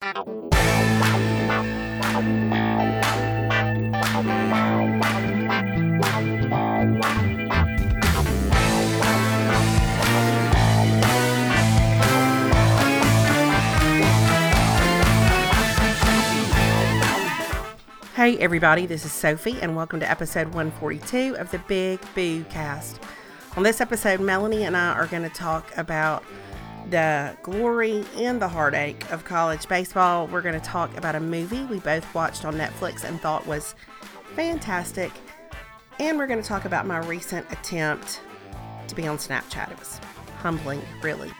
Hey everybody, this is Sophie and welcome to episode 142 of the Big Boo Cast. On this episode, Melanie and I are going to talk about the glory and the heartache of college baseball. We're going to talk about a movie we both watched on Netflix and thought was fantastic. And we're going to talk about my recent attempt to be on Snapchat. It was humbling, really.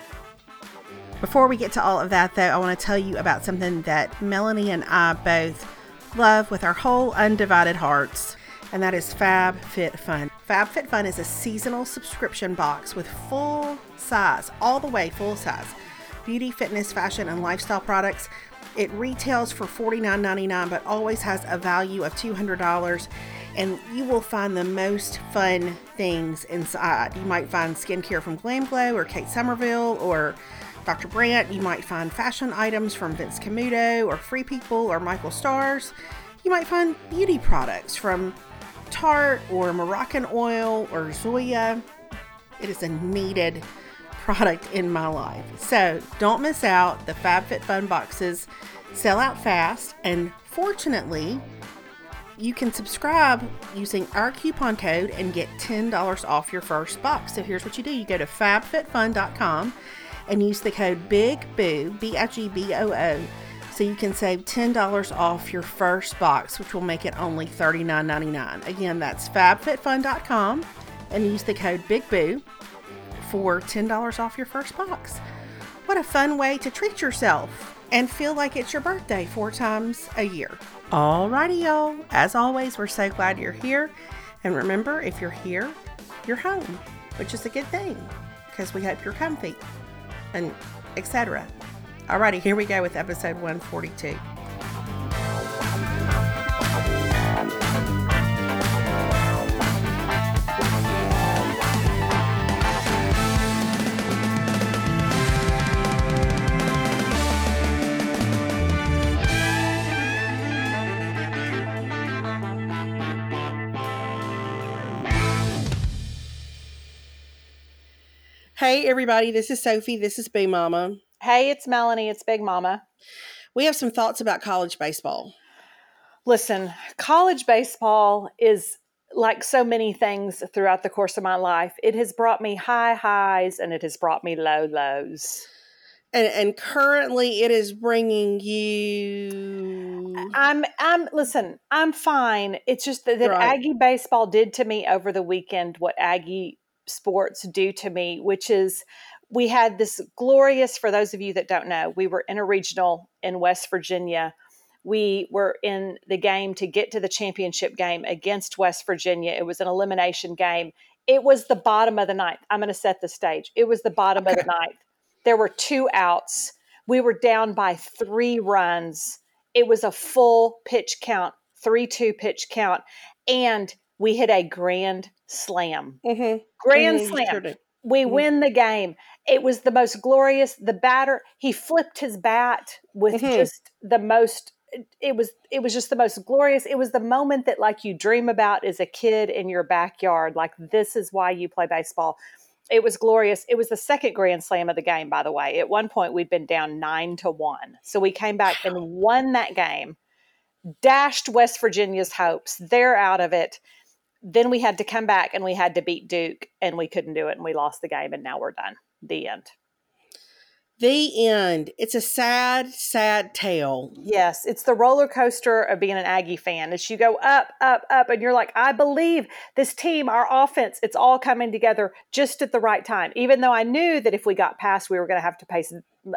Before we get to all of that though, I want to tell you about something that Melanie and I both love with our whole undivided hearts, and that is FabFitFun. FabFitFun is a seasonal subscription box with full size, all the way full size, beauty, fitness, fashion, and lifestyle products. It retails for $49.99, but always has a value of $200, and you will find the most fun things inside. You might find skincare from Glam Glow or Kate Somerville or Dr. Brandt. You might find fashion items from Vince Camuto or Free People or Michael Stars. You might find beauty products from Tarte or Moroccan Oil or Zoya. It is a needed product in my life. So don't miss out. The FabFitFun boxes sell out fast, and fortunately, you can subscribe using our coupon code and get $10 off your first box. So here's what you do. You go to fabfitfun.com and use the code BIGBOO, BIGBOO, so you can save $10 off your first box, which will make it only $39.99. Again, that's fabfitfun.com and use the code BIGBOO for $10 off your first box. What a fun way to treat yourself and feel like it's your birthday 4 times a year. Alrighty, y'all. As always, we're so glad you're here. And remember, if you're here, you're home, which is a good thing because we hope you're comfy and etc. Alrighty, here we go with episode 142. Hey everybody, this is Sophie. This is Boo Mama. Hey, it's Melanie. It's Big Mama. We have some thoughts about college baseball. Listen, college baseball is like so many things throughout the course of my life. It has brought me high highs and it has brought me low lows. And currently it is bringing you... Listen, I'm fine. It's just that Right. Aggie baseball did to me over the weekend what Aggie sports do to me, which is we had this glorious, for those of you that don't know, we were in a regional in West Virginia. We were in the game to get to the championship game against West Virginia. It was an elimination game. It was the bottom of the ninth. I'm going to set the stage. It was the bottom of the ninth. There were 2 outs. We were down by 3 runs. It was a full pitch count, 3-2 pitch count. And we hit a grand slam. Mm-hmm. Grand Mm-hmm. slam. Sure we win the game. It was the most glorious. The batter, he flipped his bat with just the most, it was just the most glorious. It was the moment that like you dream about as a kid in your backyard. Like this is why you play baseball. It was glorious. It was the second grand slam of the game, by the way. At one point we'd been down 9-1. So we came back and won that game, dashed West Virginia's hopes. They're out of it. Then we had to come back and we had to beat Duke and we couldn't do it and we lost the game and now we're done. The end. The end. It's a sad, sad tale. Yes, it's the roller coaster of being an Aggie fan. As you go up, up, up, and you're like, I believe this team, our offense, it's all coming together just at the right time. Even though I knew that if we got past, we were going to have to face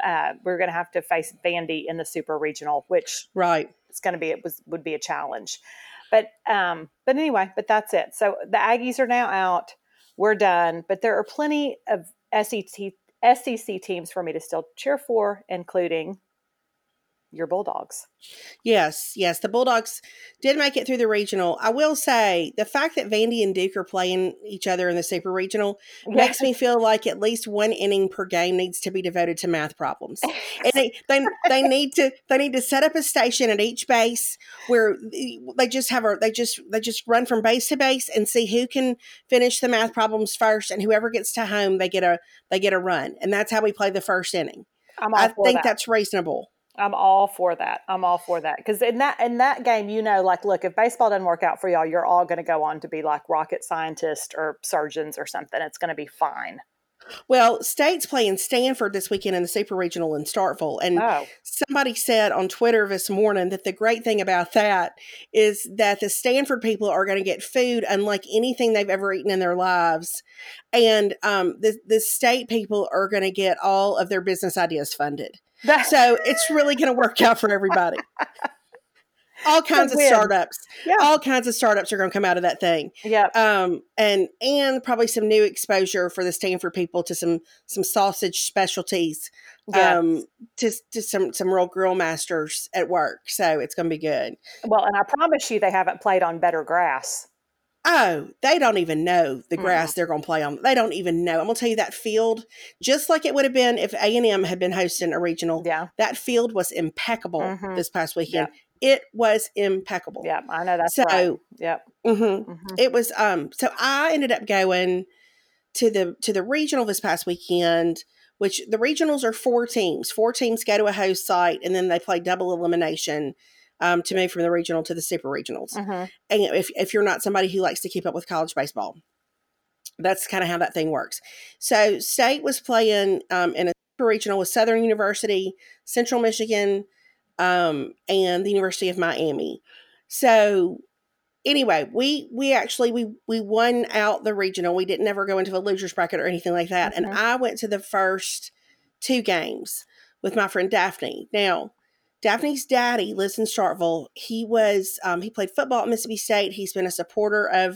Vandy in the Super Regional, which it's going to be would be a challenge. But anyway, that's it. So the Aggies are now out. We're done. But there are plenty of SEC teams for me to still cheer for, including your Bulldogs. Yes, the Bulldogs did make it through the regional. I will say the fact that Vandy and Duke are playing each other in the super regional makes me feel like at least one inning per game needs to be devoted to math problems. And they need to set up a station at each base where they just run from base to base and see who can finish the math problems first, and whoever gets to home they get a run, and that's how we play the first inning. I think that's reasonable. I'm all for that. Because in that game, like, look, if baseball doesn't work out for y'all, you're all going to go on to be like rocket scientists or surgeons or something. It's going to be fine. Well, State's playing Stanford this weekend in the Super Regional in Starkville. And somebody said on Twitter this morning that the great thing about that is that the Stanford people are going to get food unlike anything they've ever eaten in their lives. And the State people are going to get all of their business ideas funded. So it's really going to work out for everybody. All kinds of startups. Yeah. All kinds of startups are going to come out of that thing. Yeah. And probably some new exposure for the Stanford people to some sausage specialties. To some real grill masters at work. So it's going to be good. Well, and I promise you they haven't played on better grass. Oh, they don't even know the grass they're going to play on. They don't even know. I'm going to tell you that field, just like it would have been if A&M had been hosting a regional, that field was impeccable this past weekend. Yeah. It was impeccable. Yeah, I know that's right. Yep. It was so I ended up going to the regional this past weekend, which the regionals are 4 teams. 4 teams go to a host site and then they play double elimination to move from the regional to the super regionals. And if you're not somebody who likes to keep up with college baseball, that's kind of how that thing works. So State was playing in a super regional with Southern University, Central Michigan, and the University of Miami. So anyway, we won out the regional. We didn't ever go into a loser's bracket or anything like that. And I went to the first 2 games with my friend Daphne. Now, Daphne's daddy lives in Starkville. He was he played football at Mississippi State. He's been a supporter of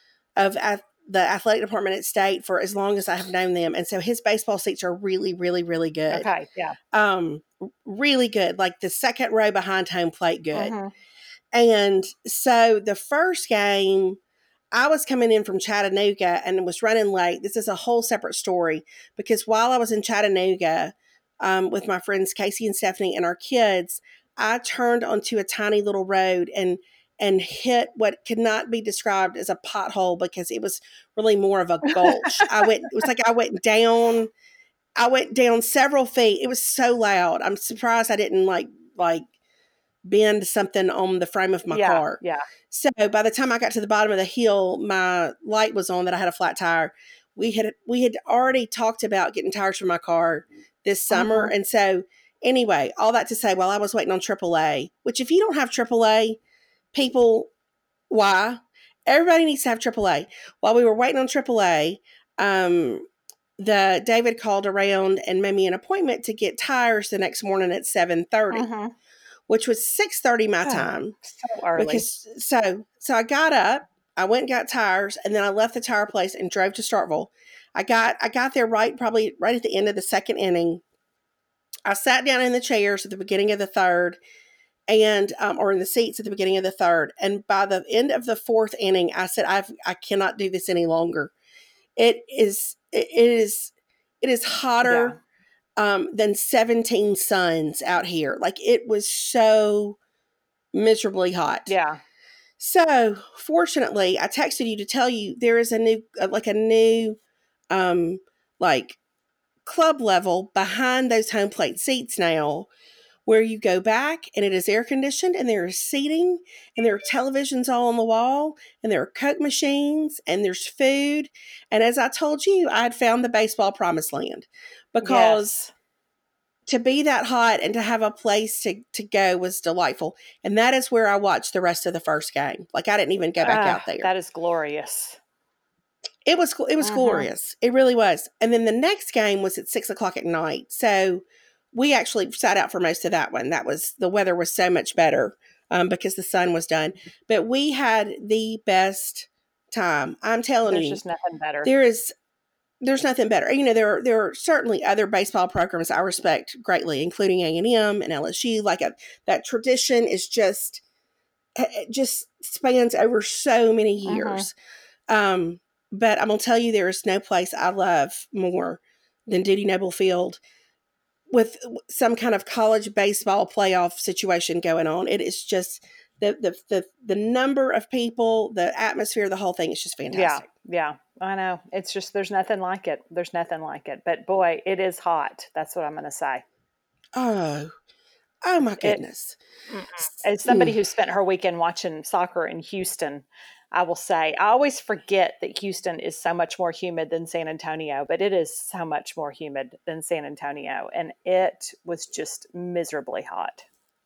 the athletic department at State for as long as I have known them. And so his baseball seats are really, really, really good. Okay, yeah. Really good. Like the second row behind home plate good. And so the first game, I was coming in from Chattanooga and was running late. This is a whole separate story because while I was in Chattanooga with my friends Casey and Stephanie and our kids, I turned onto a tiny little road and hit what could not be described as a pothole because it was really more of a gulch. It was like I went down several feet. It was so loud. I'm surprised I didn't like bend something on the frame of my car. Yeah. So by the time I got to the bottom of the hill, my light was on that I had a flat tire. We had already talked about getting tires for my car this summer. And so anyway, all that to say, while I was waiting on AAA, which if you don't have AAA, people, why? Everybody needs to have AAA. While we were waiting on AAA, David called around and made me an appointment to get tires the next morning at 7:30, which was 6:30 my time. So early. Because, so I got up, I went and got tires, and then I left the tire place and drove to Starkville. I got there probably right at the end of the second inning. I sat down in the chairs at the beginning of the third, and or in the seats at the beginning of the third. And by the end of the fourth inning, I said, I cannot do this any longer. It is hotter than 17 suns out here. Like it was so miserably hot. Yeah. So fortunately, I texted you to tell you there is a new club level behind those home plate seats now, where you go back and it is air conditioned and there is seating and there are televisions all on the wall and there are Coke machines and there's food. And as I told you, I had found the baseball promised land because to be that hot and to have a place to go was delightful. And that is where I watched the rest of the first game. Like I didn't even go back out there. That is glorious. It was glorious. It really was. And then the next game was at 6:00 at night. So we actually sat out for most of that one. The weather was so much better because the sun was done. But we had the best time. I'm telling you. There's just nothing better. There is there's nothing better. You know, there are certainly other baseball programs I respect greatly, including A&M and LSU. Like that tradition is just, it just spans over so many years. But I'm gonna tell you, there is no place I love more than Dudy Noble Field with some kind of college baseball playoff situation going on. It is just the number of people, the atmosphere, the whole thing is just fantastic. Yeah, I know. It's just, there's nothing like it. There's nothing like it. But boy, it is hot. That's what I'm going to say. Oh my It, goodness. as somebody who spent her weekend watching soccer in Houston, I will say, I always forget that Houston is so much more humid than San Antonio, but it is so much more humid than San Antonio. And it was just miserably hot.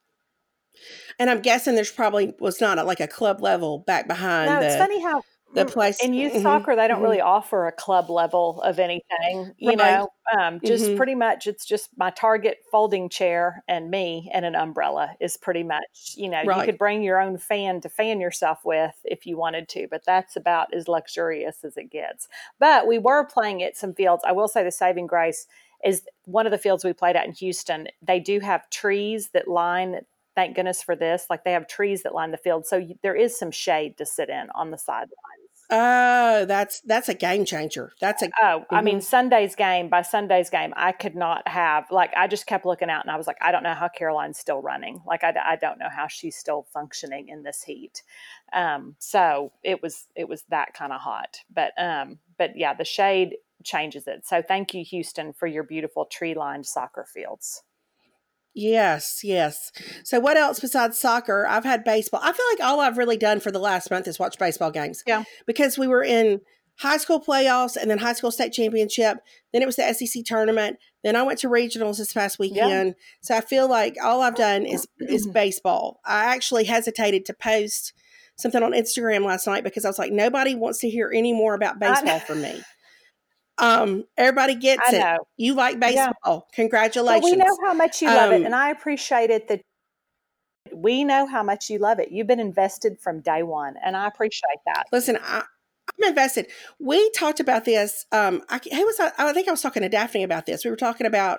And I'm guessing there's probably was not like a club level back behind No, it's funny how the place. in youth soccer they don't really offer a club level of anything, you Right. know. Just pretty much, it's just my Target folding chair and me and an umbrella is pretty much, you know. You Right. could bring your own fan to fan yourself with if you wanted to, but that's about as luxurious as it gets. But we were playing at some fields. I will say the saving grace is one of the fields we played at in Houston. They do have trees that line. Thank goodness for this. Like, they have trees that line the field, so there is some shade to sit in on the sidelines. Oh, that's a game changer. I mean, Sunday's game, I could not have, like, I just kept looking out and I was like, I don't know how Caroline's still running. Like, I don't know how she's still functioning in this heat. So it was that kind of hot, but yeah, the shade changes it. So thank you, Houston, for your beautiful tree lined soccer fields. Yes. So what else besides soccer? I've had baseball. I feel like all I've really done for the last month is watch baseball games. Yeah. Because we were in high school playoffs and then high school state championship. Then it was the SEC tournament. Then I went to regionals this past weekend. Yeah. So I feel like all I've done is baseball. I actually hesitated to post something on Instagram last night because I was like, nobody wants to hear any more about baseball from me. Everybody gets it. You like baseball. Yeah. Congratulations. Well, we know how much you love it, and I appreciate it that we know how much you love it. You've been invested from day one, and I appreciate that. Listen, I'm invested. We talked about this. I think I was talking to Daphne about this. We were talking about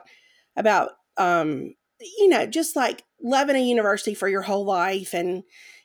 you know, just like loving a university for your whole life and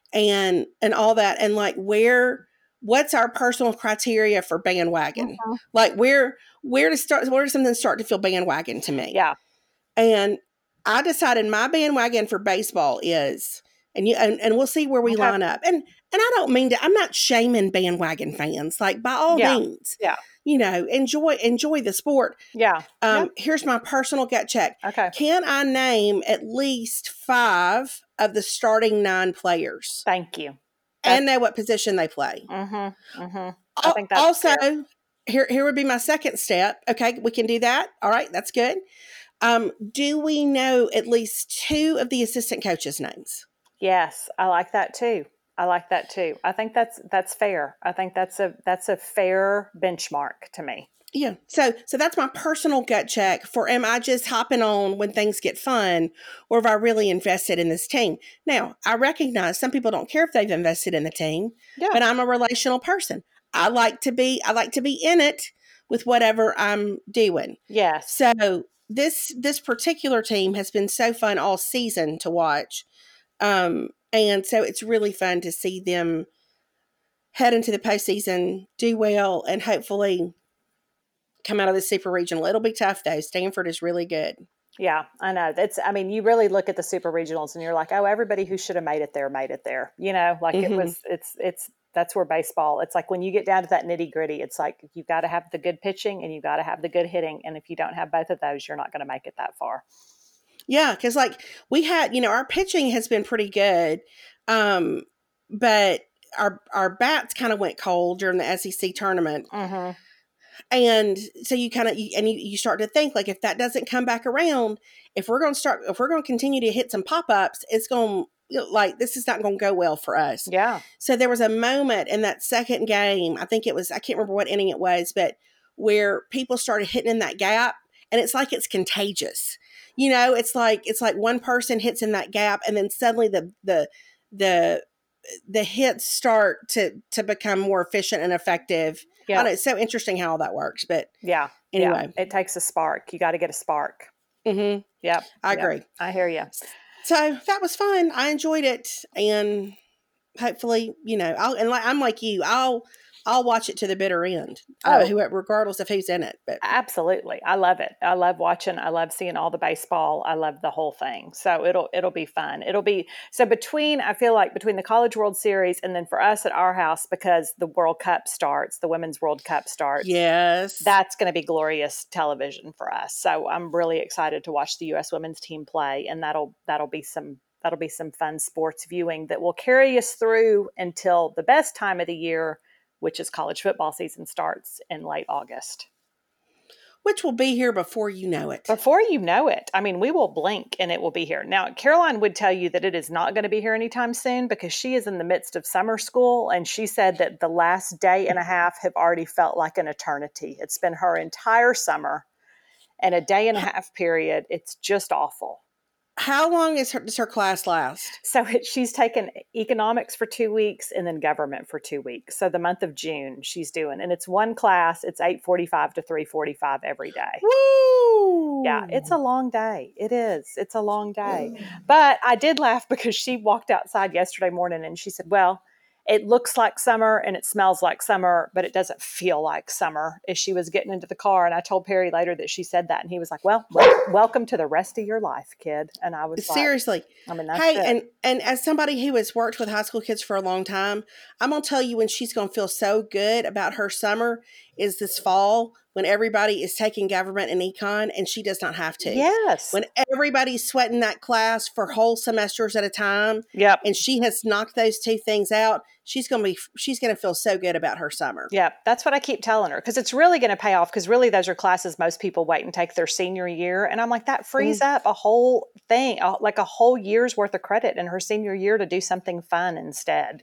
all that, and like what's our personal criteria for bandwagon? Like where does something start to feel bandwagon to me? Yeah. And I decided my bandwagon for baseball is, and we'll see where we line up. And I don't mean to, I'm not shaming bandwagon fans. Like, by all means, you know, enjoy the sport. Yeah. Here's my personal gut check. Okay. Can I name at least 5 of the starting 9 players? Thank you. And know what position they play. I think that's also fair. Here would be my second step. Okay, we can do that. All right, that's good. Do we know at least 2 of the assistant coaches' names? Yes, I like that too. I think that's fair. I think that's a fair benchmark to me. Yeah. So that's my personal gut check for, am I just hopping on when things get fun, or have I really invested in this team? Now, I recognize some people don't care if they've invested in the team, but I'm a relational person. I like to be in it with whatever I'm doing. Yes. So this particular team has been so fun all season to watch. And so it's really fun to see them head into the postseason, do well, and hopefully come out of the super regional. It'll be tough though. Stanford is really good. Yeah, I know. You really look at the super regionals and you're like, oh, everybody who should have made it there. You know, like that's where baseball, it's like when you get down to that nitty gritty, it's like, you've got to have the good pitching and you've got to have the good hitting. And if you don't have both of those, you're not going to make it that far. Yeah. Cause like we had, you know, our pitching has been pretty good. But our bats kind of went cold during the SEC tournament. And so you start to think, like, if that doesn't come back around, if we're going to continue to hit some pop-ups, it's going to, like, this is not going to go well for us. Yeah. So there was a moment in that second game, I think it was, I can't remember what inning it was, but where people started hitting in that gap, and it's like it's contagious. You know, it's like one person hits in that gap, and then suddenly the hits start to become more efficient and effective. I know it's so interesting how all that works, but anyway, it takes a spark. You got to get a spark. Mm-hmm. Yep. I agree. I hear you. So that was fun. I enjoyed it, and hopefully, I'm like you. I'll watch it to the bitter end. Regardless of who's in it. But absolutely, I love it. I love watching. I love seeing all the baseball. I love the whole thing. So it'll be fun. I feel like between the College World Series and then for us at our house, because the World Cup starts, the Women's World Cup starts. Yes, that's going to be glorious television for us. So I'm really excited to watch the U.S. women's team play, and that'll be some fun sports viewing that will carry us through until the best time of the year, which is college football season starts in late August. Which will be here before you know it. Before you know it. I mean, we will blink and it will be here. Now, Caroline would tell you that it is not going to be here anytime soon because she is in the midst of summer school. And she said that the last day and a half have already felt like an eternity. It's been her entire summer and a day and a half period. It's just awful. How long does her class last? So she's taken economics for 2 weeks and then government for 2 weeks. So the month of June she's doing, and it's one class. It's 8:45 to 3:45 every day. Woo! Yeah, it's a long day. It is. It's a long day. But I did laugh because she walked outside yesterday morning and she said, well, it looks like summer and it smells like summer, but it doesn't feel like summer, as she was getting into the car. And I told Perry later that she said that. And he was like, well, welcome to the rest of your life, kid. And I was seriously. I mean, that's it. And as somebody who has worked with high school kids for a long time, I'm going to tell you when she's going to feel so good about her summer is this fall when everybody is taking government and econ and she does not have to. Yes. When everybody's sweating that class for whole semesters at a time. Yep. And she has knocked those two things out. She's going to feel so good about her summer. Yeah, that's what I keep telling her because it's really going to pay off because really those are classes most people wait and take their senior year. And I'm like, that frees up a whole thing, like a whole year's worth of credit in her senior year to do something fun instead,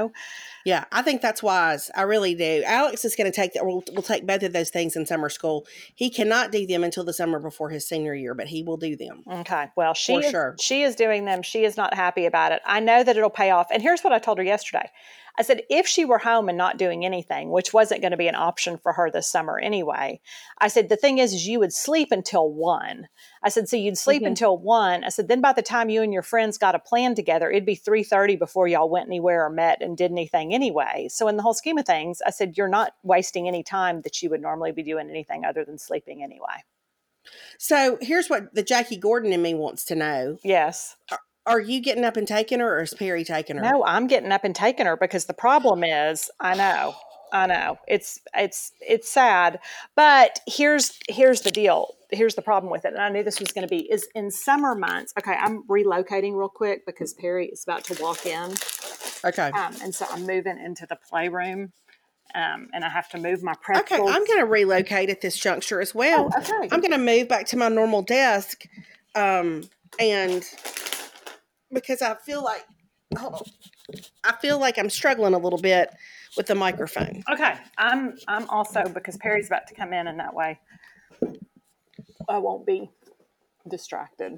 Yeah, I think that's wise. I really do. Alex is going to will take both of those things in summer school. He cannot do them until the summer before his senior year, but he will do them. Okay. Well, she is doing them. She is not happy about it. I know that it'll pay off. And here's what I told her yesterday. I said, if she were home and not doing anything, which wasn't going to be an option for her this summer anyway, I said, the thing is you would sleep until 1. I said, so you'd sleep until 1. I said, then by the time you and your friends got a plan together, it'd be 3:30 before y'all went anywhere or met and did anything anyway. So in the whole scheme of things, I said, you're not wasting any time that you would normally be doing anything other than sleeping anyway. So here's what the Jackie Gordon in me wants to know. Yes. Are you getting up and taking her, or is Perry taking her? No, I'm getting up and taking her because the problem is, I know, it's sad, but here's the deal. Here's the problem with it. And I knew this was going to be is in summer months. Okay. I'm relocating real quick because Perry is about to walk in. Okay. And so I'm moving into the playroom. And I have to move my pretzels. Okay. I'm going to relocate at this juncture as well. Oh, okay. I'm going to move back to my normal desk. And because I feel like, I'm struggling a little bit with the microphone. Okay. I'm also, because Perry's about to come in and that way I won't be distracted.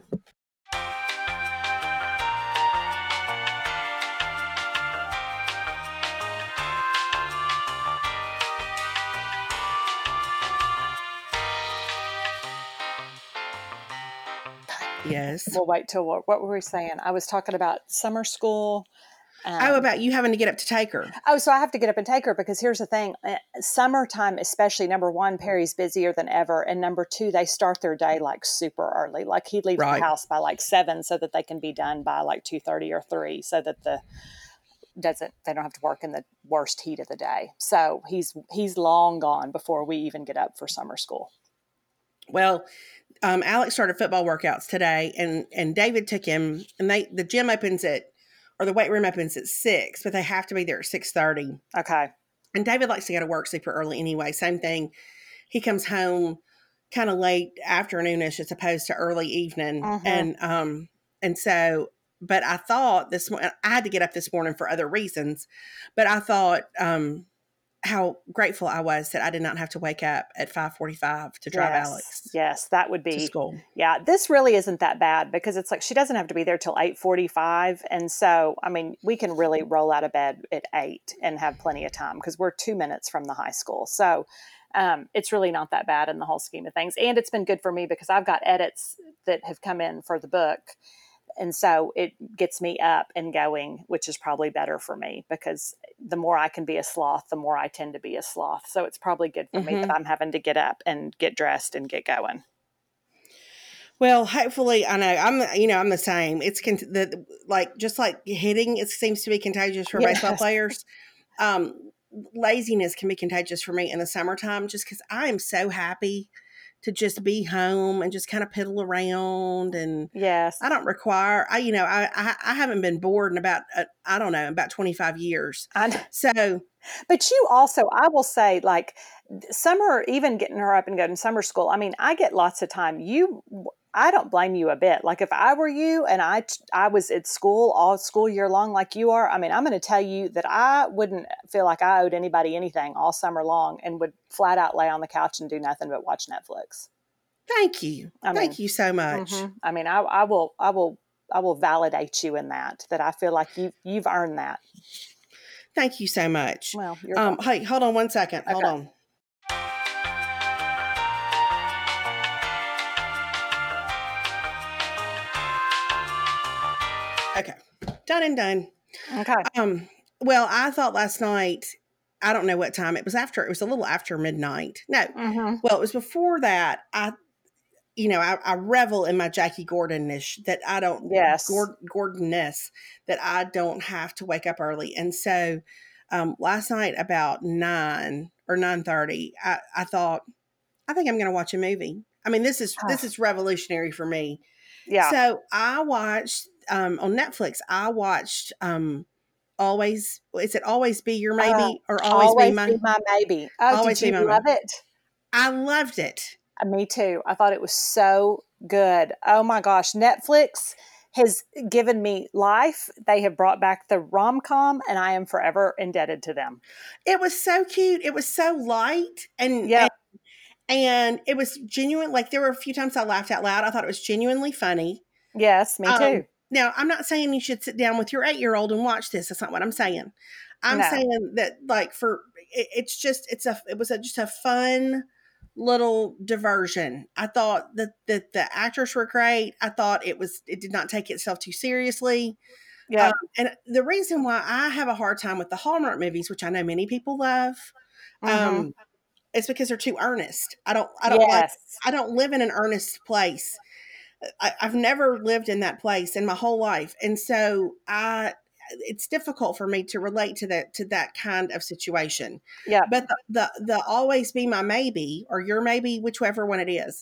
Yes. We'll wait till what were we saying? I was talking about summer school. About you having to get up to take her. Oh, so I have to get up and take her because here's the thing. Summertime, especially, number one, Perry's busier than ever. And number two, they start their day like super early. Like he leaves the house by like 7 so that they can be done by like 2:30 or 3 so that they don't have to work in the worst heat of the day. So he's long gone before we even get up for summer school. Well, Alex started football workouts today and David took him and the gym opens or the weight room opens at 6, but they have to be there at 6:30. Okay. And David likes to go to work super early anyway. Same thing. He comes home kind of late afternoonish as opposed to early evening. And so, but I thought this morning, I had to get up this morning for other reasons, but I thought, how grateful I was that I did not have to wake up at 5:45 to drive Alex Yes, that would to be, school. yeah, this really isn't that bad because it's like she doesn't have to be there till 8:45. And so, I mean, we can really roll out of bed at 8 and have plenty of time because we're 2 minutes from the high school. So it's really not that bad in the whole scheme of things. And it's been good for me because I've got edits that have come in for the book. And so it gets me up and going, which is probably better for me because the more I can be a sloth, the more I tend to be a sloth. So it's probably good for me that I'm having to get up and get dressed and get going. Well, hopefully, I know I'm the same. It's just like hitting. It seems to be contagious for baseball players. Laziness can be contagious for me in the summertime, just because I am so happy to just be home and just kind of piddle around. And Yes, I don't require. I haven't been bored in about I don't know, about 25 years. So, but you also, I will say, like summer, even getting her up and going to summer school. I mean, I get lots of time. I don't blame you a bit. Like if I were you and I was at school all school year long like you are, I mean, I'm going to tell you that I wouldn't feel like I owed anybody anything all summer long and would flat out lay on the couch and do nothing but watch Netflix. thank you. Thank you so much. I mean, I will validate you in that I feel like you've earned that. Thank you so much. Well, you're welcome. Hey, hold on one second. Okay. Hold on. Okay. Done and done. Okay. Well, I thought last night, I don't know what time it was after. It was a little after midnight. No. Well, it was before that. I revel in my Jackie Gordon-ish that I don't, Gordon-ness that I don't have to wake up early. And so, last night about 9 or 9:30, I thought, I think I'm going to watch a movie. I mean, this is revolutionary for me. Yeah. So I watched, on Netflix, I watched, Always Be Your Maybe or Always Be My Maybe. Oh, Always did Be you My love Maybe. it? I loved it. Me too. I thought it was so good. Oh my gosh. Netflix has given me life. They have brought back the rom-com and I am forever indebted to them. It was so cute. It was so light and it was genuine. Like there were a few times I laughed out loud. I thought it was genuinely funny. Yes, me too. Now, I'm not saying you should sit down with your 8-year-old and watch this. That's not what I'm saying. I'm saying that like it was just a fun little diversion. I thought that the actors were great. I thought it did not take itself too seriously. Yeah. And the reason why I have a hard time with the Hallmark movies, which I know many people love, it's because they're too earnest. I don't live in an earnest place. I've never lived in that place in my whole life. And so it's difficult for me to relate to that kind of situation. Yeah. But the Always Be My Maybe or Your Maybe, whichever one it is,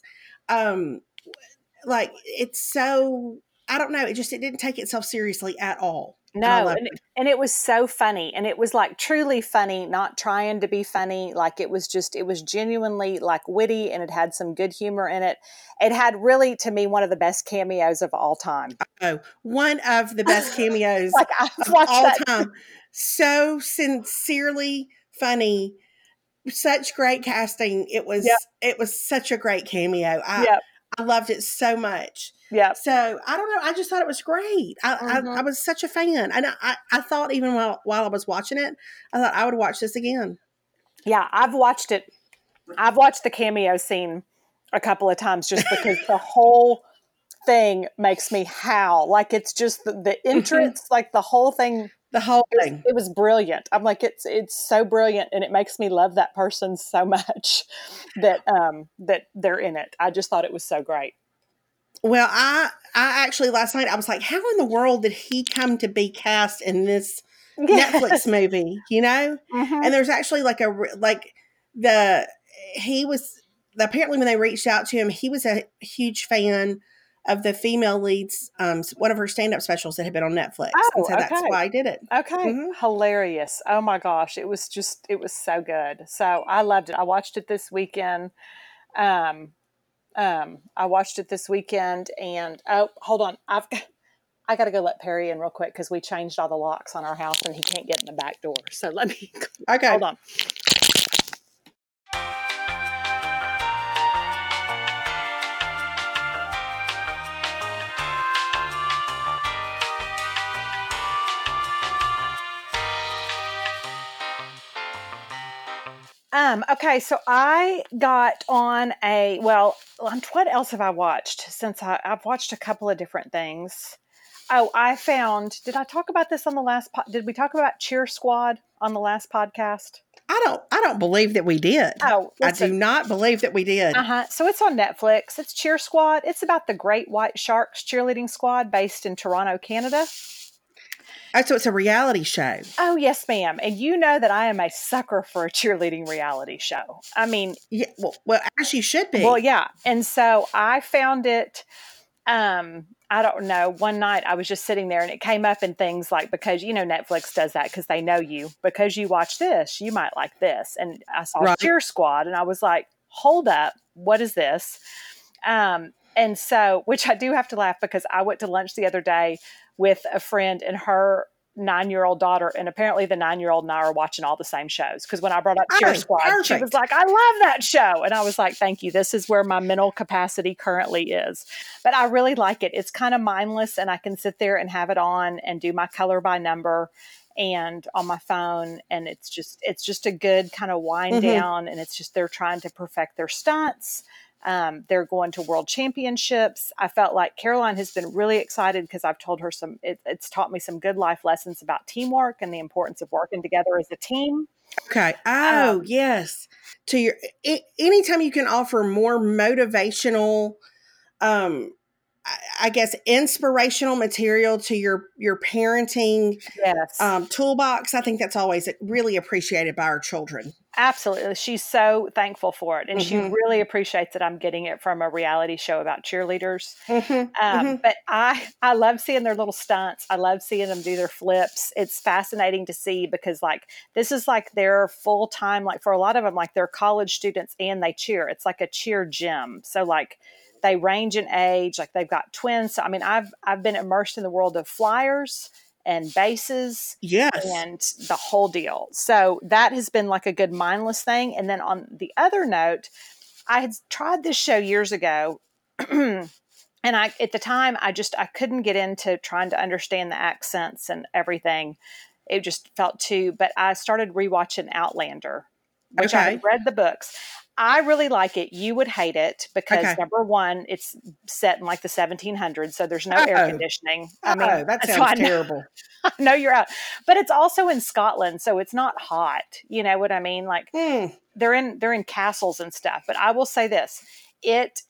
like it's so, I don't know. It didn't take itself seriously at all. No, and it was so funny, and it was like truly funny, not trying to be funny. Like it was genuinely like witty, and it had some good humor in it. It had really, to me, one of the best cameos of all time. Oh, one of the best cameos like of all time. So sincerely funny, such great casting. It was such a great cameo. I loved it so much. Yeah. So I don't know. I just thought it was great. I was such a fan. And I thought even while I was watching it, I thought I would watch this again. Yeah. I've watched it. I've watched the cameo scene a couple of times just because the whole thing makes me howl. Like it's just the entrance, like the whole thing. The whole thing. It was brilliant. I'm like, it's so brilliant. And it makes me love that person so much that they're in it. I just thought it was so great. Well, I actually last night I was like, how in the world did he come to be cast in this Netflix movie? You know, and there's actually apparently when they reached out to him, he was a huge fan of the female leads, one of her stand-up specials that had been on Netflix. Oh, and so that's why I did it. Okay. Hilarious. Oh my gosh. It was so good. So I loved it. I watched it this weekend. I watched it this weekend and hold on. I got to go let Perry in real quick because we changed all the locks on our house and he can't get in the back door. So let me, okay. Hold on. Okay, so I got on what else have I watched since I've watched a couple of different things. Oh, did I talk about this on the did we talk about Cheer Squad on the last podcast? I don't believe that we did. Oh, I do listen. not believe that we did. So it's on Netflix. It's Cheer Squad. It's about the Great White Sharks cheerleading squad based in Toronto, Canada. Oh, so it's a reality show. Oh, yes, ma'am. And you know that I am a sucker for a cheerleading reality show. I mean, Yeah, well, as you should be. well, yeah. And so I found it, I don't know, one night I was just sitting there and it came up in things like, because, Netflix does that because they know you, because you watch this, you might like this. And I saw Right. Cheer Squad and I was like, hold up, what is this? And so, which I do have to laugh because I went to lunch the other day with a friend and her 9-year-old daughter, and apparently the 9-year-old and I are watching all the same shows. Because when I brought up Cheer Squad, perfect. She was like, I love that show. And I was like, thank you. This is where my mental capacity currently is. But I really like it. It's kind of mindless, and I can sit there and have it on and do my color by number and on my phone. And it's just a good kind of wind down. And it's just, they're trying to perfect their stunts. They're going to world championships. I felt like Caroline has been really excited because I've told her it's taught me some good life lessons about teamwork and the importance of working together as a team. Okay. Oh, yes. Anytime you can offer more motivational, I guess, inspirational material to your parenting toolbox, I think that's always really appreciated by our children. Absolutely. She's so thankful for it. And she really appreciates that I'm getting it from a reality show about cheerleaders. But I love seeing their little stunts. I love seeing them do their flips. It's fascinating to see because this is like their full time, like for a lot of them, like they're college students and they cheer. It's like a cheer gym. So they range in age, like they've got twins. So, I mean, I've been immersed in the world of flyers and bases, and the whole deal. So that has been like a good mindless thing. And then on the other note, I had tried this show years ago, and at the time I couldn't get into trying to understand the accents and everything. It just felt but I started rewatching Outlander, which I had read the books. I really like it. You would hate it because number one, it's set in like the 1700s, so there's no air conditioning. I mean, that sounds terrible. I know you're out, but it's also in Scotland, so it's not hot. You know what I mean? Like they're in castles and stuff. But I will say this: it's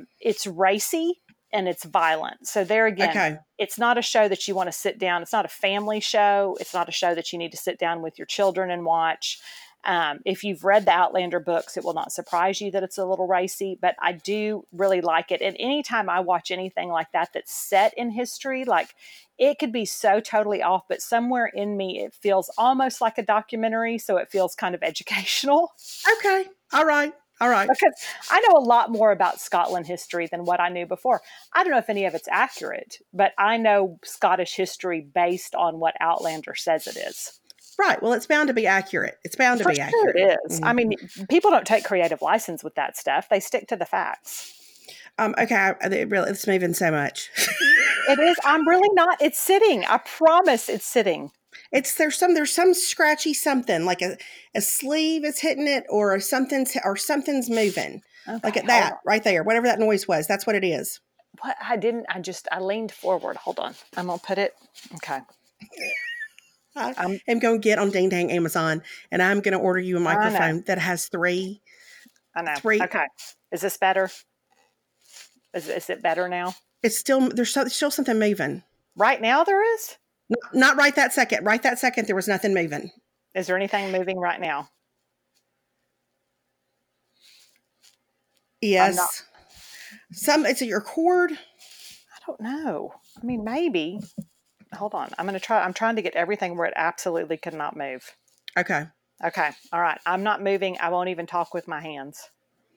racy and it's violent. So there again, it's not a show that you want to sit down. It's not a family show. It's not a show that you need to sit down with your children and watch. If you've read the Outlander books, it will not surprise you that it's a little racy, but I do really like it. And anytime I watch anything like that that's set in history, like it could be so totally off, but somewhere in me, it feels almost like a documentary. So it feels kind of educational. Okay. All right. Because I know a lot more about Scotland history than what I knew before. I don't know if any of it's accurate, but I know Scottish history based on what Outlander says it is. Right. Well, it's bound to be accurate. It's bound to be accurate. It is. I mean, people don't take creative license with that stuff. They stick to the facts. Okay. It's moving so much. It is. I'm really not. It's sitting. I promise it's sitting. There's some scratchy something like a sleeve is hitting it or something's moving. Okay, like at that right there, whatever that noise was, that's what it is. What I leaned forward. Hold on. I'm going to put it. Okay. I'm going to get on Ding Dang Amazon and I'm going to order you a microphone that has three. I know. Okay. Is this better? Is it better now? It's still, there's still something moving. Right now there is? Not right that second. Right that second, there was nothing moving. Is there anything moving right now? Yes. Is it your cord? I don't know. I mean, maybe. Hold on. I'm trying to get everything where it absolutely could not move. Okay. All right. I'm not moving. I won't even talk with my hands.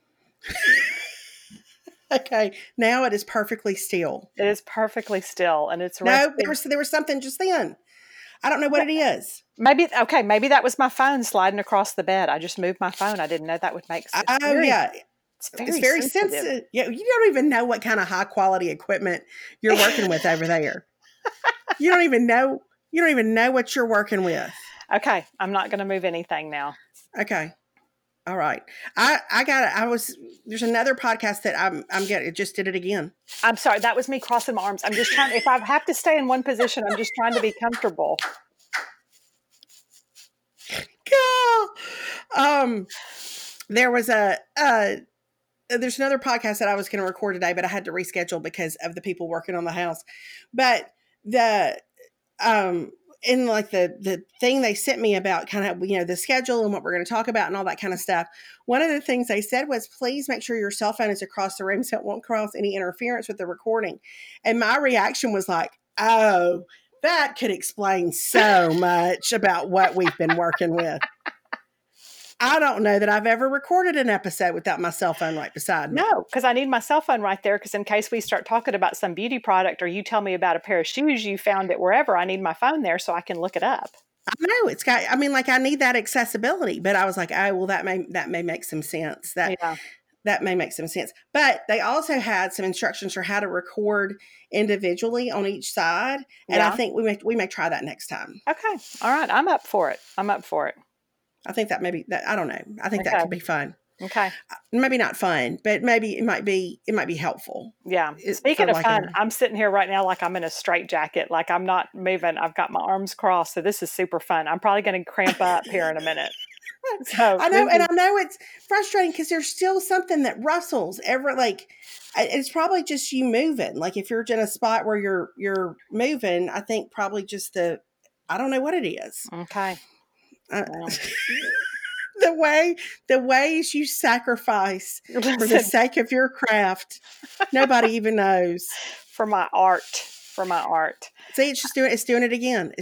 Okay. Now it is perfectly still. It is perfectly still. And it's no, there was something just then. I don't know what it is. Maybe that was my phone sliding across the bed. I just moved my phone. I didn't know that would make sense. Yeah. It's very sensitive. Yeah, you don't even know what kind of high quality equipment you're working with over there. You don't even know what you're working with. Okay. I'm not going to move anything now. Okay. All right. There's another podcast that I'm getting, it just did it again. I'm sorry. That was me crossing my arms. I'm just trying, if I have to stay in one position, I'm just trying to be comfortable. There was there's another podcast that I was going to record today, but I had to reschedule because of the people working on the house. But in like the thing they sent me about kind of, the schedule and what we're going to talk about and all that kind of stuff. One of the things they said was, please make sure your cell phone is across the room so it won't cause any interference with the recording. And my reaction was like, oh, that could explain so much about what we've been working with. I don't know that I've ever recorded an episode without my cell phone right beside me. No, because I need my cell phone right there, because in case we start talking about some beauty product or you tell me about a pair of shoes you found it wherever, I need my phone there so I can look it up. I know I need that accessibility, but I was like, oh, well, that may make some sense. That may make some sense. But they also had some instructions for how to record individually on each side. And I think we may try that next time. Okay. All right. I'm up for it. I think that I don't know. I think that could be fun. Okay. Maybe not fun, but maybe it might be helpful. Yeah. Speaking of fun, I'm sitting here right now like I'm in a straitjacket, like I'm not moving. I've got my arms crossed. So this is super fun. I'm probably going to cramp up here in a minute. So I know, and I know it's frustrating because there's still something that rustles it's probably just you moving. Like if you're in a spot where you're moving, I think probably just I don't know what it is. Okay. The ways you sacrifice for the sake of your craft, nobody even knows. For my art. See, it's doing it again.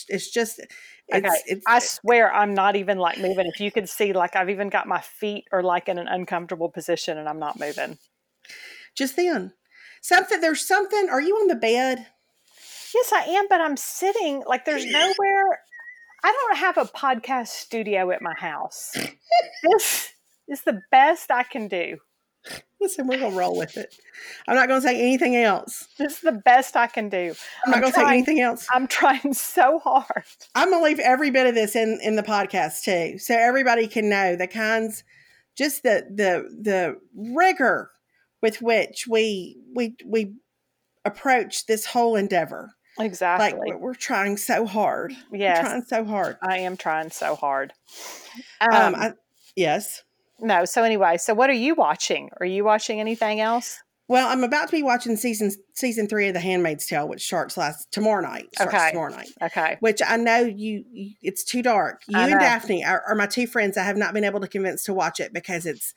I swear I'm not even like moving. If you could see, like I've even got my feet are like in an uncomfortable position and I'm not moving. Just then. There's something. Are you on the bed? Yes, I am, but I'm sitting like there's nowhere. I don't have a podcast studio at my house. This is the best I can do. Listen, we're going to roll with it. I'm not going to say anything else. This is the best I can do. I'm not going to say anything else. I'm trying so hard. I'm going to leave every bit of this in the podcast too. So everybody can know just the rigor with which we approach this whole endeavor. Exactly. Like we're trying so hard. Yes. We're trying so hard. I am trying so hard. Yes. No. So anyway, what are you watching? Are you watching anything else? Well, I'm about to be watching season 3 of The Handmaid's Tale, which starts tomorrow night. Okay. Which I know it's too dark. You and Daphne are my two friends I have not been able to convince to watch it because it's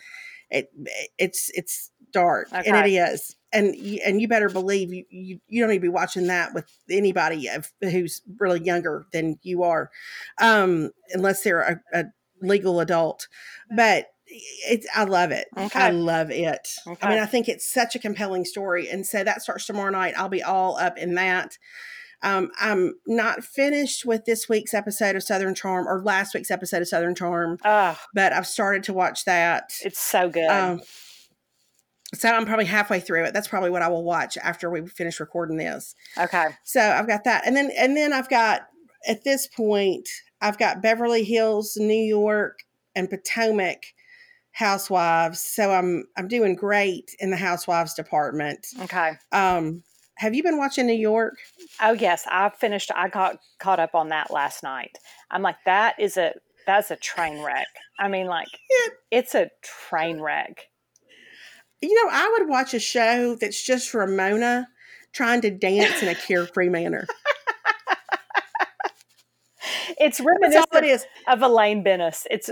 dark, and it is. And you better believe you don't need to be watching that with anybody who's really younger than you are, unless they're a legal adult. But I love it. Okay. I love it. Okay. I mean, I think it's such a compelling story. And so that starts tomorrow night. I'll be all up in that. I'm not finished with this week's episode of Southern Charm or last week's episode of Southern Charm, but I've started to watch that. It's so good. So I'm probably halfway through it. That's probably what I will watch after we finish recording this. Okay. So I've got that. And then I've got, at this point, I've got Beverly Hills, New York, and Potomac Housewives. So I'm doing great in the Housewives department. Okay. Have you been watching New York? Oh yes, I got caught up on that last night. I'm like, that's a train wreck. I mean, like, it's a train wreck. I would watch a show that's just Ramona trying to dance in a carefree manner. It's reminiscent of Elaine Bennis. It's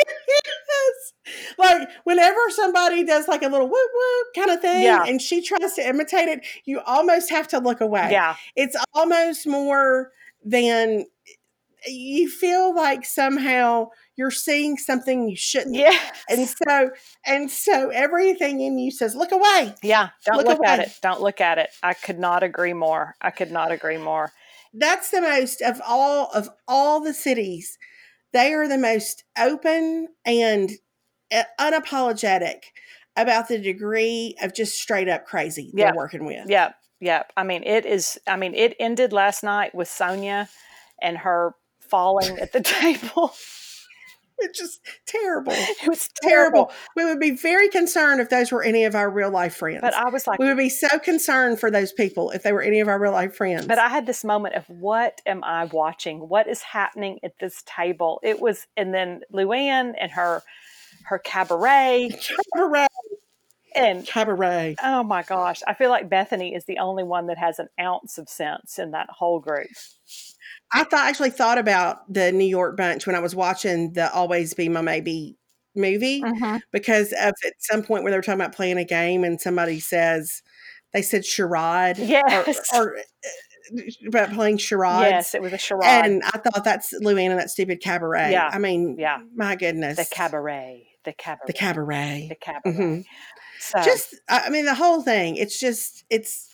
like whenever somebody does like a little whoop whoop kind of thing, and she tries to imitate it, you almost have to look away. Yeah, it's almost more than you feel like somehow you're seeing something you shouldn't. Yeah, and so everything in you says, look away. Yeah, don't look at it. Don't look at it. I could not agree more. That's the most of all the cities. They are the most open and unapologetic about the degree of just straight up crazy they're working with. Yeah. I mean, it ended last night with Sonia and her falling at the table. It's just terrible. It was terrible. We would be very concerned if those were any of our real life friends. But I was like, we would be so concerned for those people if they were any of our real life friends. but I had this moment of, what am I watching? What is happening at this table? It was, and then Luann and her cabaret. And Cabaret. Oh my gosh. I feel like Bethany is the only one that has an ounce of sense in that whole group. I actually thought about the New York bunch when I was watching the Always Be My Maybe movie, because of at some point where they were talking about playing a game and somebody they said charade. Yes. Or about playing charades. Yes, it was a charade. And I thought that's Luann and that stupid cabaret. Yeah. I mean, my goodness. The cabaret. Mm-hmm. So, just, I mean, the whole thing, it's just, it's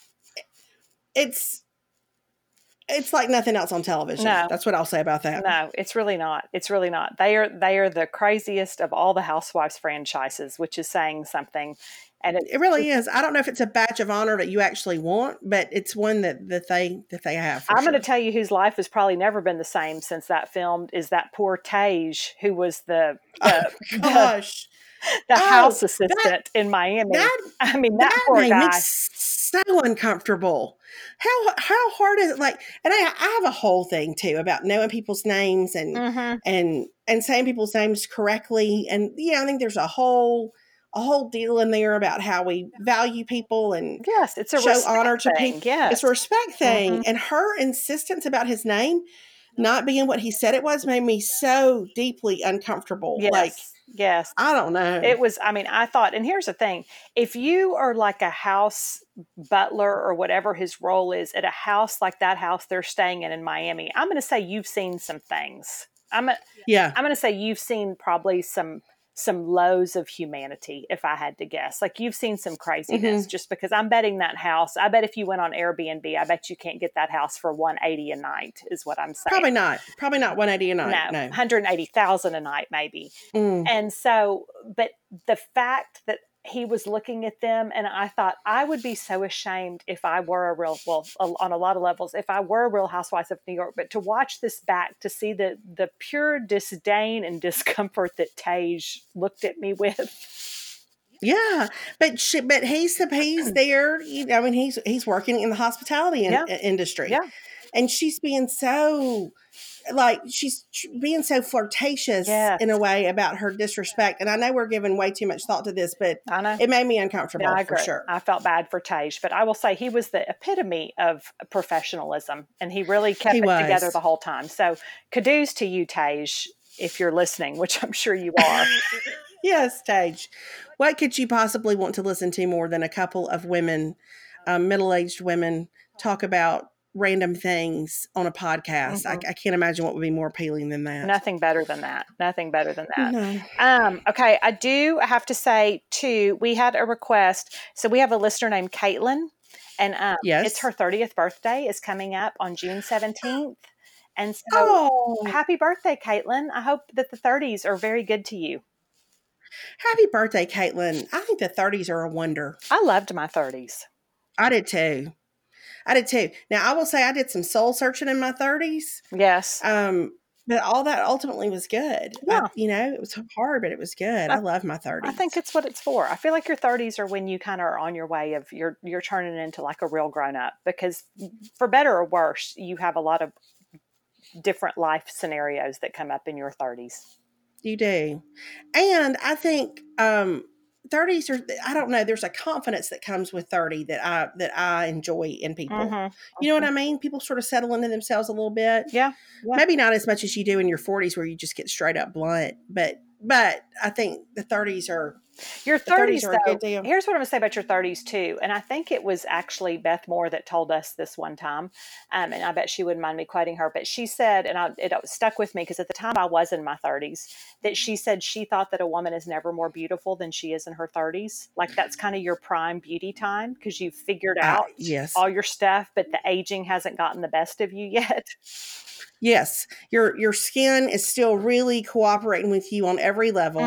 like nothing else on television. No. That's what I'll say about that. No, it's really not. It's really not. They are the craziest of all the Housewives franchises, which is saying something. And it really is. I don't know if it's a badge of honor that you actually want, but it's one that they have. I'm going to tell you whose life has probably never been the same since that film is that poor Tage, who was the house assistant in Miami. That poor guy. Makes so uncomfortable. How hard is it? Like, and I have a whole thing too about knowing people's names and saying people's names correctly. And I think there's a whole deal in there about how we value people and yes, it's a show honor to people. Yes. It's a respect thing. And her insistence about his name not being what he said it was made me so deeply uncomfortable. Yes. Yes. I don't know. It was, I thought, and here's the thing, if you are like a house butler or whatever his role is at a house like that house they're staying in Miami, I'm going to say you've seen some things. I'm going to say you've seen probably some lows of humanity, if I had to guess. Like, you've seen some craziness, just because I'm betting that house, I bet if you went on Airbnb, I bet you can't get that house for $180 a night, is what I'm saying. Probably not $180 a night. No. $180,000 a night, maybe. And so, but the fact that he was looking at them, and I thought, I would be so ashamed if I were on a lot of levels, if I were a Real Housewives of New York, but to watch this back, to see the pure disdain and discomfort that Tage looked at me with. Yeah, but he's there. He's working in the hospitality industry. Yeah, and she's being so. She's being so flirtatious in a way about her disrespect. And I know we're giving way too much thought to this, but I know. It made me uncomfortable. I agree. For sure. I felt bad for Tage, but I will say he was the epitome of professionalism, and he really kept it together the whole time. So kudos to you, Tage, if you're listening, which I'm sure you are. Yes, Tage. What could you possibly want to listen to more than a couple of women, middle-aged women, talk about random things on a podcast? I can't imagine what would be more appealing than that. Nothing better than that. No. Okay. I do have to say too, we had a request. So we have a listener named Caitlin, and it's her 30th birthday is coming up on June 17th. And so happy birthday, Caitlin. I hope that the 30s are very good to you. Happy birthday, Caitlin. I think the 30s are a wonder. I loved my 30s. I did too. Now, I will say I did some soul searching in my 30s. Yes. But all that ultimately was good. Yeah. It was hard, but it was good. I love my 30s. I think it's what it's for. I feel like your 30s are when you kind of are on your way of you're turning into like a real grown up, because for better or worse, you have a lot of different life scenarios that come up in your 30s. You do. And I think 30s are, I don't know, there's a confidence that comes with 30 that I enjoy in people. You know what I mean? People sort of settle into themselves a little bit. Yeah. Maybe not as much as you do in your 40s where you just get straight up blunt, but I think the 30s are your 30s are a good deal. Here's what I'm going to say about your 30s too. And I think it was actually Beth Moore that told us this one time. And I bet she wouldn't mind me quoting her, but she said, and it stuck with me because at the time I was in my 30s, that she said she thought that a woman is never more beautiful than she is in her 30s. Like that's kind of your prime beauty time because you've figured out all your stuff, but the aging hasn't gotten the best of you yet. Yes. Your skin is still really cooperating with you on every level.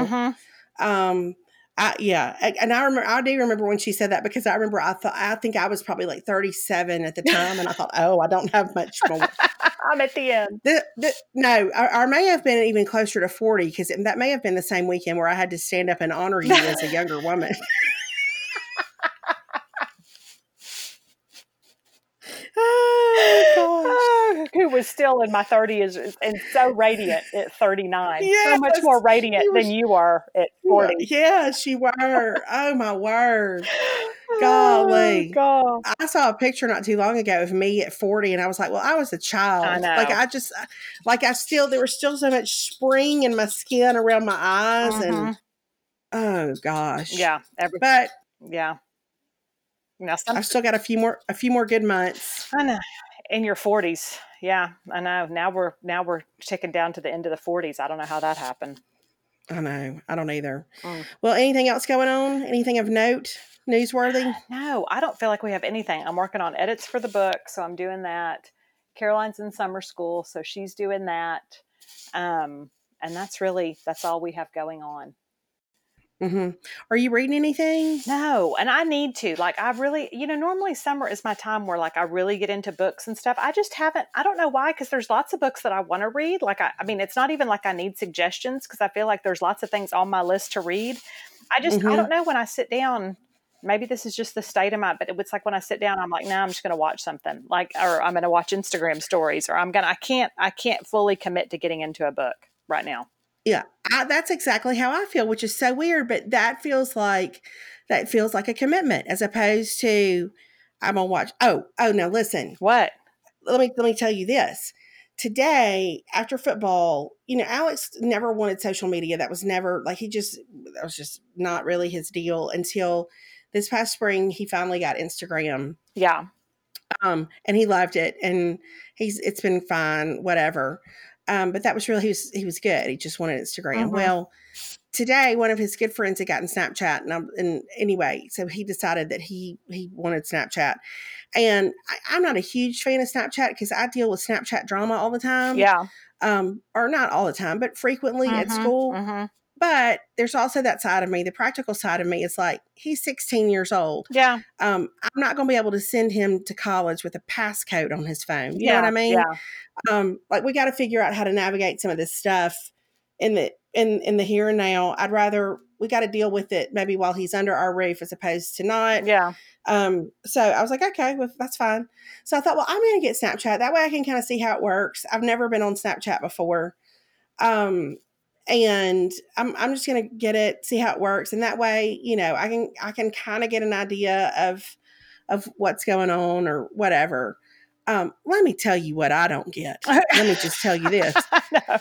I do remember when she said that, because I remember I think I was probably like 37 at the time, and I thought, I don't have much more. I'm at the end. No, I may have been even closer to 40 because that may have been the same weekend where I had to stand up and honor you as a younger woman. Oh, gosh. Who was still in my 30s and so radiant at 39. Yes, so much more radiant than you are at 40. Yes, you were. Oh, my word. Golly. Oh, God. I saw a picture not too long ago of me at 40 and I was like, well, I was a child. I know. There was still so much spring in my skin around my eyes and oh gosh. Yeah. But yeah. Now I've still got a few more good months. I know. In your 40s. Yeah, I know. Now we're ticking down to the end of the 40s. I don't know how that happened. I know. I don't either. Well, anything else going on? Anything of note? Newsworthy? No, I don't feel like we have anything. I'm working on edits for the book, so I'm doing that. Caroline's in summer school, so she's doing that. And that's all we have going on. Mm-hmm. Are you reading anything? No, and I need to. Like, I really, normally summer is my time where, like, I really get into books and stuff. I just haven't. I don't know why, because there's lots of books that I want to read. Like, I mean, it's not even like I need suggestions, because I feel like there's lots of things on my list to read. I don't know when I sit down. Maybe this is just the state of my, but it's like when I sit down, I'm like, no, I'm just going to watch something, like, or I'm going to watch Instagram stories, or I can't fully commit to getting into a book right now. Yeah, that's exactly how I feel, which is so weird, but that feels like a commitment as opposed to I'm gonna watch. Oh, now listen. What? Let me tell you this. Today, after football, Alex never wanted social media. That was never that was just not really his deal until this past spring. He finally got Instagram. Yeah. And he loved it, and it's been fine, whatever. But that was really, he was good. He just wanted Instagram. Mm-hmm. Well, today, one of his good friends had gotten Snapchat. And anyway, so he decided that he wanted Snapchat. And I'm not a huge fan of Snapchat because I deal with Snapchat drama all the time. Yeah. Or not all the time, but frequently at school. Mm-hmm. But there's also that side of me, the practical side of me. It's like, he's 16 years old. Yeah. I'm not going to be able to send him to college with a passcode on his phone. You know what I mean? Yeah. Like, we got to figure out how to navigate some of this stuff in the here and now. We got to deal with it maybe while he's under our roof as opposed to not. Yeah. So I was like, okay, well, that's fine. So I thought, well, I'm going to get Snapchat. That way I can kind of see how it works. I've never been on Snapchat before. And I'm just going to get it, see how it works. And that way, I can kind of get an idea of what's going on or whatever. Let me tell you what I don't get. Let me just tell you this. No.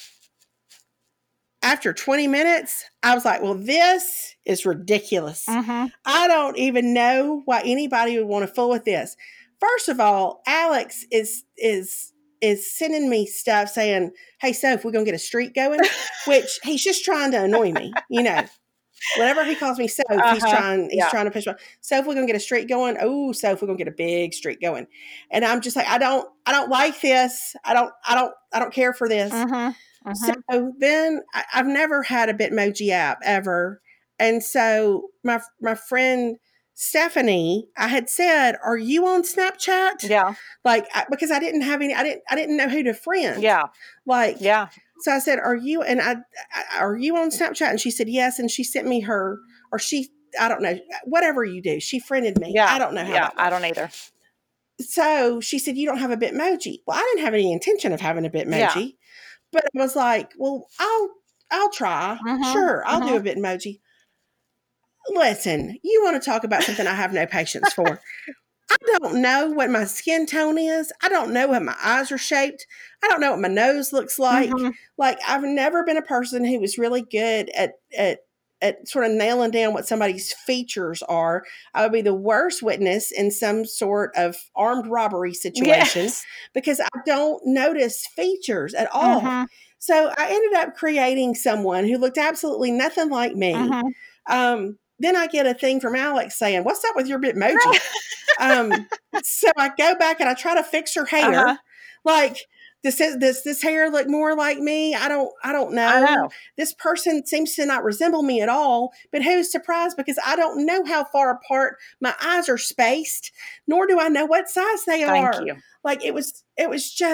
After 20 minutes, I was like, well, this is ridiculous. Mm-hmm. I don't even know why anybody would want to fool with this. First of all, Alex is sending me stuff saying, hey, Soph, we're going to get a streak going, which he's just trying to annoy me. Whenever he calls me Soph, he's trying to push me. Soph, we're going to get a streak going. Oh, Soph, we're going to get a big streak going. And I'm just like, I don't like this. I don't care for this. Mm-hmm. So then I've never had a Bitmoji app ever. And so my friend Stephanie, I had said, are you on Snapchat? Yeah. Like, because I didn't have any, I didn't know who to friend. Yeah. Like, yeah. So I said, are you on Snapchat? And she said, yes. And she sent me I don't know, whatever you do. She friended me. Yeah. I don't know how. Yeah. I don't either. So she said, you don't have a Bitmoji. Well, I didn't have any intention of having a Bitmoji. Yeah. But I was like, well, I'll try. Mm-hmm. Sure, I'll do a Bitmoji. Listen, you want to talk about something I have no patience for. I don't know what my skin tone is. I don't know what my eyes are shaped. I don't know what my nose looks like. Mm-hmm. Like, I've never been a person who was really good at sort of nailing down what somebody's features are. I would be the worst witness in some sort of armed robbery situation because I don't notice features at all. Mm-hmm. So I ended up creating someone who looked absolutely nothing like me. Mm-hmm. Then I get a thing from Alex saying, what's up with your Bitmoji? So I go back and I try to fix her hair. Uh-huh. Like, does this hair look more like me? I don't know. I know. This person seems to not resemble me at all, but who's surprised? Because I don't know how far apart my eyes are spaced, nor do I know what size they are. Thank you. Like, it was just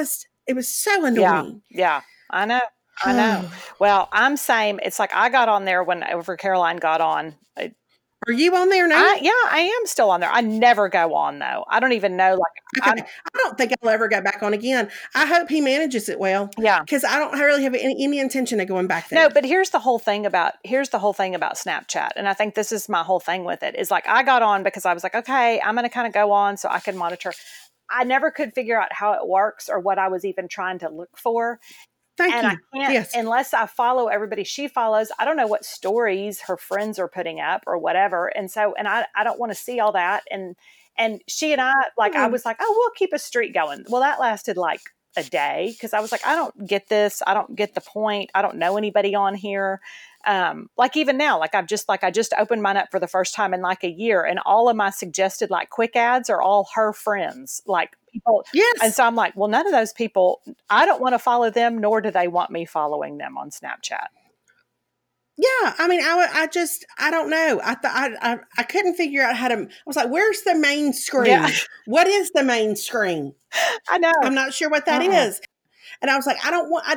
It was so Yeah. annoying. Yeah. I know. I know. Well, I'm same. It's like I got on there whenever Caroline got on. Are you on there now? I am still on there. I never go on though. I don't even know. Like, Okay. I don't think I'll ever go back on again. I hope he manages it well. Yeah. Because I don't really have any intention of going back there. No, but here's the whole thing about Snapchat. And I think this is my whole thing with it is like I got on because I was like, okay, I'm going to kind of go on so I can monitor. I never could figure out how it works or what I was even trying to look for. Thank you. I can't, unless I follow everybody she follows, I don't know what stories her friends are putting up or whatever. And so, I don't want to see all that. And she and I, like, I was like, oh, we'll keep a streak going. Well, that lasted like a day because I was like, I don't get this. I don't get the point. I don't know anybody on here. Like even now, I just opened mine up for the first time in like a year, and all of my suggested like quick ads are all her friends, like people. Yes. And so I'm like, well, none of those people, I don't want to follow them, nor do they want me following them on Snapchat. Yeah, I mean, I don't know. I thought I couldn't figure out how to. I was like, "Where's the main screen? Yeah. What is the main screen?" I know. I'm not sure what that is. And I was like, "I don't want.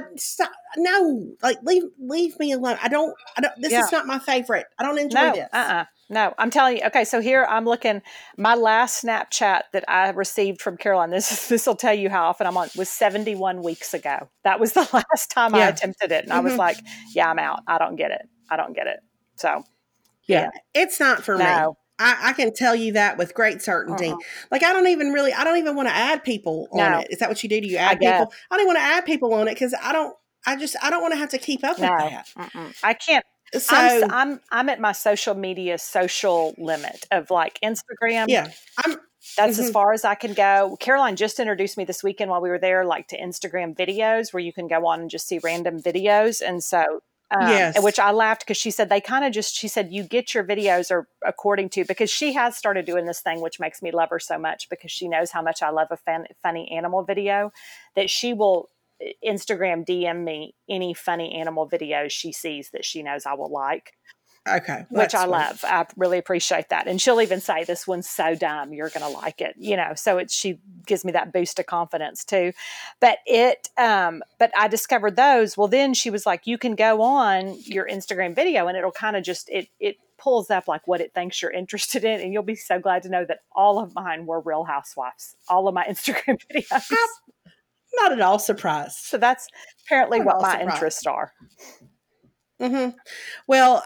No, like leave me alone. I don't. This is not my favorite. I don't enjoy this. No, I'm telling you. Okay, so here I'm looking. My last Snapchat that I received from Caroline, this will tell you how often I'm on, was 71 weeks ago. That was the last time I attempted it. And I was like, yeah, I'm out. I don't get it. So, yeah. It's not for me. I can tell you that with great certainty. Like, I don't even want to add people on it. Is that what you do? Do you add people? I don't want to add people on it because I don't want to have to keep up with that. I can't. So I'm at my social limit of like Instagram. Yeah. That's as far as I can go. Caroline just introduced me this weekend while we were there, like to Instagram videos where you can go on and just see random videos. And so, which I laughed because she said she said, you get your videos or according to, because she has started doing this thing, which makes me love her so much because she knows how much I love a funny animal video, that she will Instagram DM me any funny animal videos she sees that she knows I will like. Okay. Which I love. I really appreciate that. And she'll even say, this one's so dumb, you're going to like it, so she gives me that boost of confidence too. But but I discovered those. Well, then she was like, you can go on your Instagram video and it'll kind of just, it pulls up like what it thinks you're interested in. And you'll be so glad to know that all of mine were Real Housewives, all of my Instagram videos. Not at all surprised. So that's apparently what my interests are. Mm-hmm. Well,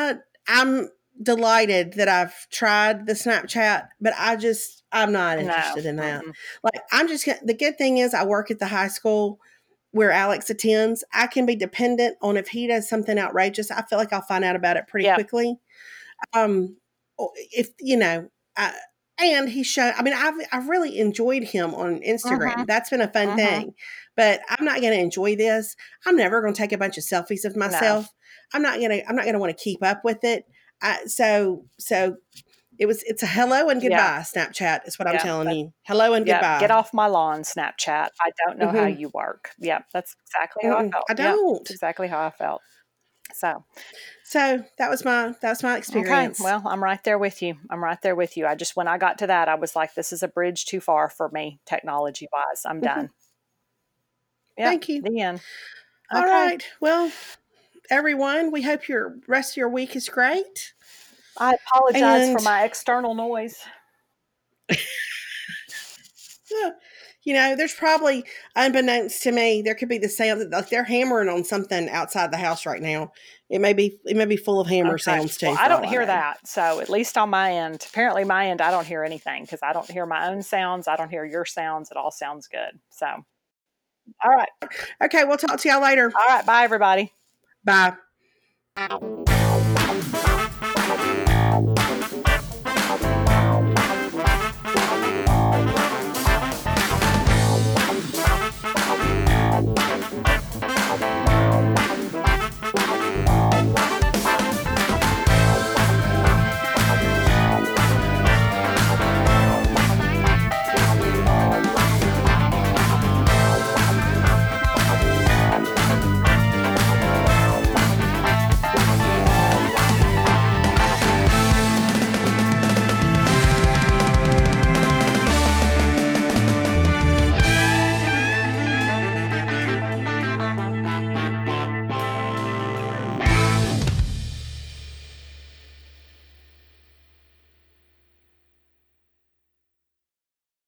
I'm delighted that I've tried the Snapchat, but I'm not interested in that. Like, the good thing is I work at the high school where Alex attends. I can be dependent on if he does something outrageous. I feel like I'll find out about it pretty quickly. And he's shown, I mean, I've really enjoyed him on Instagram. That's been a fun thing, but I'm not going to enjoy this. I'm never going to take a bunch of selfies of myself. No. I'm not going to want to keep up with it. So it's a hello and goodbye Snapchat is what I'm telling you. Hello and goodbye. Get off my lawn, Snapchat. I don't know how you work. Yeah, that's exactly how I felt. I don't. That's exactly how I felt. So that was my experience. Okay. Well, I'm right there with you. I just, when I got to that, I was like, this is a bridge too far for me, technology wise. I'm done. Thank you. The end. All right. Well, everyone, we hope your rest of your week is great. I apologize for my external noise. There's probably, unbeknownst to me, there could be the sound that like they're hammering on something outside the house right now. It may be full of hammer sounds too. Well, I don't hear that. So at least on my end, apparently my end, I don't hear anything because I don't hear my own sounds. I don't hear your sounds. It all sounds good. So, all right. Okay. We'll talk to y'all later. All right. Bye, everybody. Bye.